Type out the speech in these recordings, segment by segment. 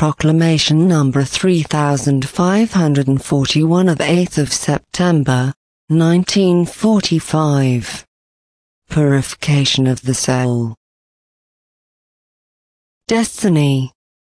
Proclamation number 3541 of 8th of September, 1945. Purification of the soul. Destiny.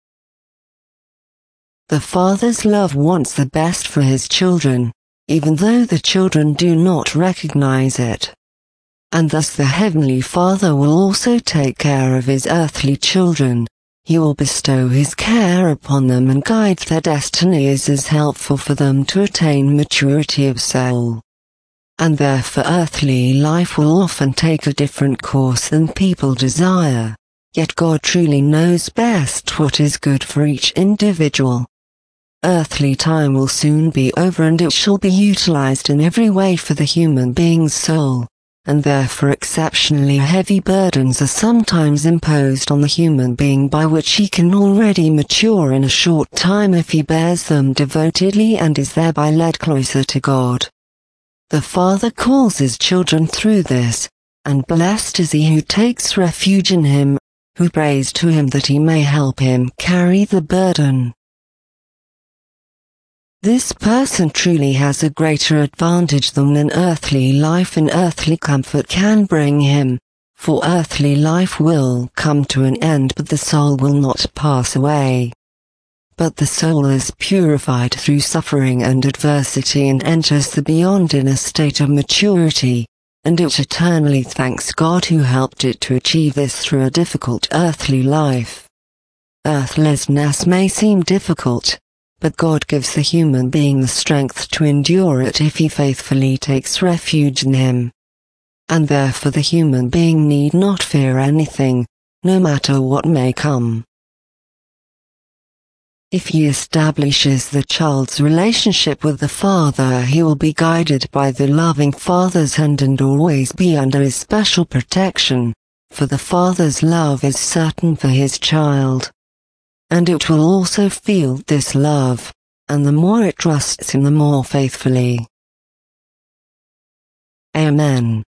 The Father's love wants the best for his children, even though the children do not recognize it. And thus the Heavenly Father will also take care of his earthly children. He will bestow his care upon them and guide their destinies as helpful for them to attain maturity of soul. And therefore earthly life will often take a different course than people desire, yet God truly knows best what is good for each individual. Earthly time will soon be over and it shall be utilized in every way for the human being's soul. And therefore exceptionally heavy burdens are sometimes imposed on the human being by which he can already mature in a short time if he bears them devotedly and is thereby led closer to God. The Father calls his children through this, and blessed is he who takes refuge in him, who prays to him that he may help him carry the burden. This person truly has a greater advantage than an earthly life and earthly comfort can bring him, for earthly life will come to an end but the soul will not pass away. But the soul is purified through suffering and adversity and enters the beyond in a state of maturity, and it eternally thanks God who helped it to achieve this through a difficult earthly life. Earthlessness may seem difficult, but God gives the human being the strength to endure it if he faithfully takes refuge in him. And therefore the human being need not fear anything, no matter what may come. If he establishes the child's relationship with the Father, he will be guided by the loving Father's hand and always be under his special protection, for the Father's love is certain for his child. And it will also feel this love, and the more it trusts him the more faithfully. Amen.